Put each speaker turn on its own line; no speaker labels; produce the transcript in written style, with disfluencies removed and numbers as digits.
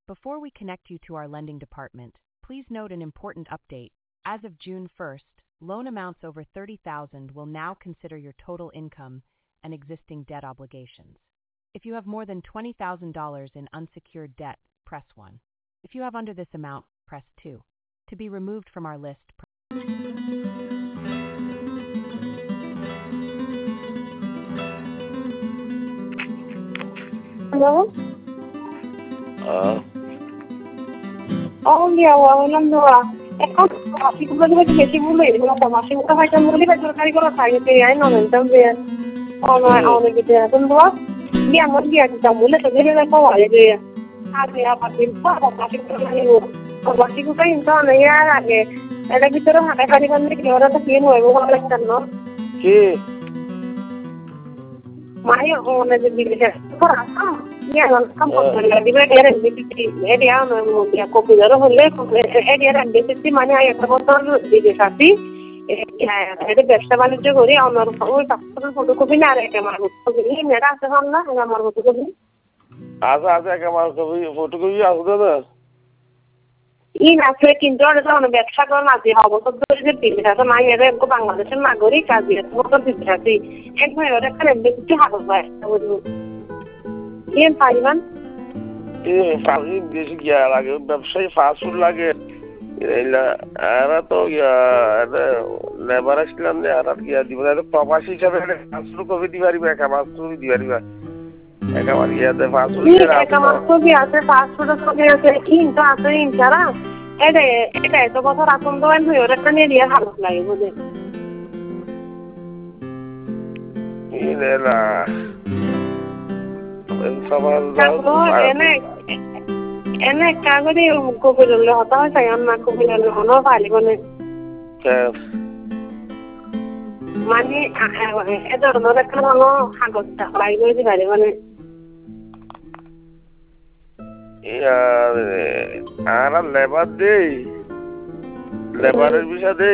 Before we connect you to our lending department, please note an important update. As of June 1st, loan amounts over $30,000 will now consider your total income and existing debt obligations. If you have more than $20,000 in unsecured debt, press 1. If you have under this amount, press 2. To be removed from our list,
Hello? এখন মাসিকগুলো যদি বেশি ভুলে মাসিকটা হয়তো বলি বা সরকারি কোনো সাইডে আই নলেন যে অনেক কিছু এখন দেওয়া দিয়ে আমার দিয়ে দিতাম বলে তো ভেবে দেখো আগে আগে আবার মাসিকটা কিন্তু অনেক আর আগে এটা ভিতরে হাঁটা খালি বান্ধে কি ওরা তো কি নয় ভালো লাগতাম না
কি
মাই অনেক বিদেশে কাম করতে দিবে এরিয়া কপিদার হলে এরিয়ার বেশি মানে একটা বছর বিদেশ আসি ব্যবসা বাণিজ্য করি আমার ওই পাসপোর্টের ফটোকপি না আর আমার ফটোকপি মেয়েরা আছে না আমার ফটোকপি
আছে আছে আমার ছবি ফটোকপি আছে দাদা
ইন আছে কিন্তু অনেক ব্যবসা করেন আছে অবসর ধরে যে বিদেশ আছে না এরা বাংলাদেশের নাগরিক কাজে বছর বিদেশ আছি একবার ওরা এখানে বেশি হাগল পায় পাইবেন
বেশি গিয়া লাগে ব্যবসায়ী ফাস্ট ফুড লাগে এরা তো লেবার আসলাম যে আর গিয়া দিব প্রবাসী হিসাবে ফাস্ট ফুড কবি দিবা পারিবা একা মাছ ছবি দিবা পারিবা একা আমার ইয়াতে ফাস্ট ফুড
একা মাছ ছবি আছে ফাস্ট ফুডের ছবি আছে কিন্তু আছে ইনসারা এটা এত বছর আসন দেওয়ান হয়ে ওরা একটা নিয়ে দিয়ে ভালো লাগে বুঝে এনে কাগজে কবিরলে হতা হয় চাই না কবিরলে হনো পারি মানে এ ধরনের একটা হলো কাগজটা বাইরে হইতে পারে মানে
আর লেবার দেই লেবারের বিষয় দেই